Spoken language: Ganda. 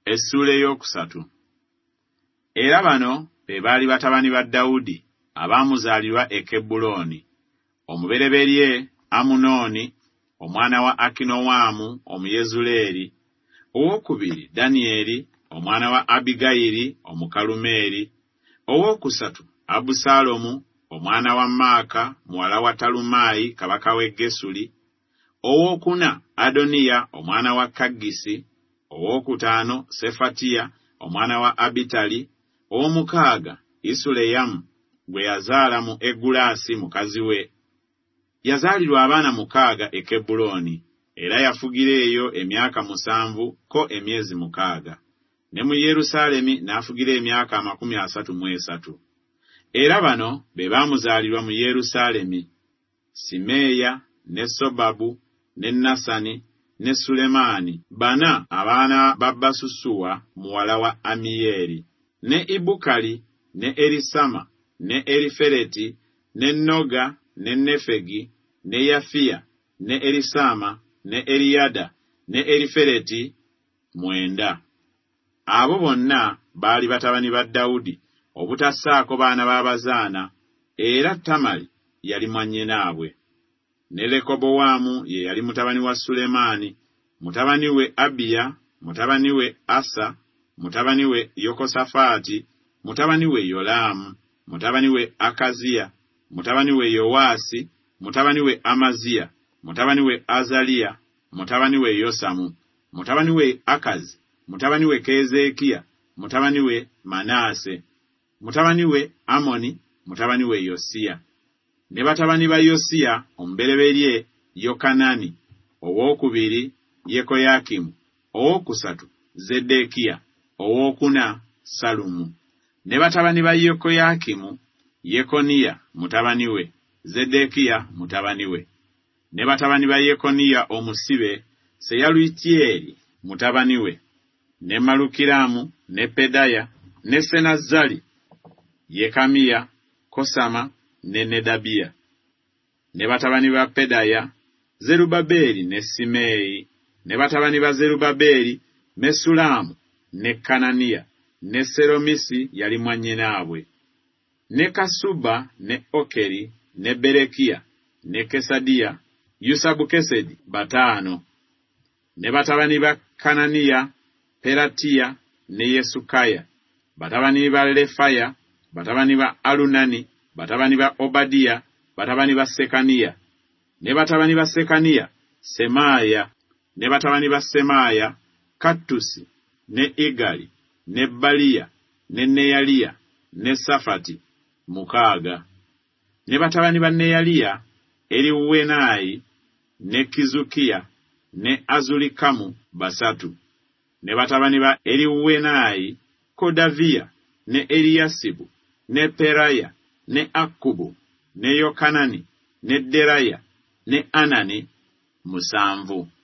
Essula ey'okusatu. Era bano be baali batabani ba Dawudi abaamuzaalirwa e Kebbulooni: omubereberye Amunoni omwana wa Akinowaamu Omuyezuleeri, owookubiri Danyeri omwana wa Abigayiri Omukalumeeri, owookusatu Abusaalomu omwana wa Maaka muwala wa Talumaayi kabaka w'e Gesuli, owookuna Adoniya omwana wa Kaggisi, owookutaano Sefatiya omwana wa Abitali, ow'omukaaga Isuleyamu gwe yazaala mu Egulaasi mukazi we. Yazaalirwa abaana 6 e Kebbulooni, era yafugira eyo emyaka 7 ko emyezi 6, ne mu Yerusaalemi n'afugira emyaka 33. Era bano be baamuzaalirwa mu Yerusaalemi: Simeeya, ne Sobabu, ne Nasani, ne Sulemaani, bana abaana ba Basusuwa muwala wa Amiyeeri, ne Ibukali, ne Erisama, ne Erifereti, ne Noga, ne Nefegi, ne Yafiya, ne Erisama, ne Eriyada, ne Erifereti 9. Abo bonna baali batabani ba Dawudi obutassaako baana b'abazaana, era Tamali yali mwannyinaabwe. Ne Lekobowaamu ye yali mutabani wa Sulemaani, mutabani we Abiya, mutabani we Asa, mutabani we Yokosafaati, mutabani we Yolaamu, mutabani we Akaziya, mutabani we Yowaasi, mutabani we Amaziya, mutabani we Azaliya, mutabani we Yosamu, mutabani we Akazi, mutabani we Keezeekiya, mutabani we Manaase, mutabani we Amoni, mutabani we Yosiya. Ne batabani ba Yosiya omubereberye Yokanani, owookubiri Yekoyakimu, owookusatu Zeddekiya, owookuna Salumu. Ne batabani ba Yekoyakimu Yekoniya mutabani we, Zeddekiya mutabani we. Ne batabani ba Yekoniya omusibe Seyalutyeri mutabani we, ne Malukiramu, ne Pedaya, ne Senazzali, Yekamiya, Kosama, ne Nedabiya. Ne batabani ba Pedaya Zerubbaberi ne Simeeyi. Ne batabani ba Zerubbaberi Mesulamu, ne Kananiya, ne Seromisi yali mwannyinaabwe, ne Kasuba, ne Okeri, ne Berekiya, ne Kesadiya, Yusabukesedi 5. Ne batabani ba Kananiya Peratiya, ne Yesukaya. Batabani ba Lefaya, batabani ba Alunani, batabani ba Obadiya, batabani ba Sekaniya. Ne batabani ba Sekaniya Semaaya. Ne batabani ba Semaaya Kattusi, ne Igali, ne Baliya, ne Neyaliya, ne Safati 6. Ne batabani ba Neyaliya Eriwenayi, ne Kizukiya, ne Azulikamu 3. Ne batabani ba Eriwenayi Kodaviya, ne Eliyasibu, ne Peraya, ne Akubu, ne Yokanani, ne Deraya, ne Anani 7.